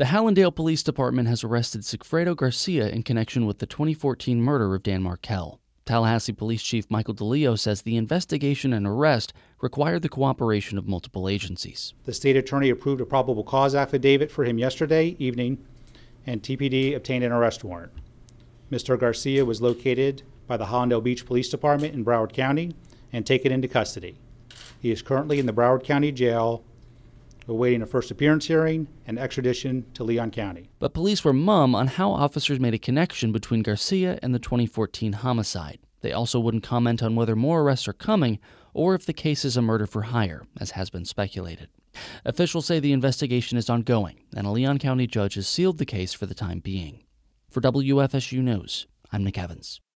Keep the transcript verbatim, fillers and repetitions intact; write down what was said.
The Hallandale Police Department has arrested Sigfredo Garcia in connection with the twenty fourteen murder of Dan Markel. Tallahassee Police Chief Michael DeLeo says the investigation and arrest required the cooperation of multiple agencies. The state attorney approved a probable cause affidavit for him yesterday evening, and T P D obtained an arrest warrant. Mister Garcia was located by the Hallandale Beach Police Department in Broward County and taken into custody. He is currently in the Broward County Jail, awaiting a first appearance hearing and extradition to Leon County. But police were mum on how officers made a connection between Garcia and the twenty fourteen homicide. They also wouldn't comment on whether more arrests are coming or if the case is a murder for hire, as has been speculated. Officials say the investigation is ongoing, and a Leon County judge has sealed the case for the time being. For W F S U News, I'm Nick Evans.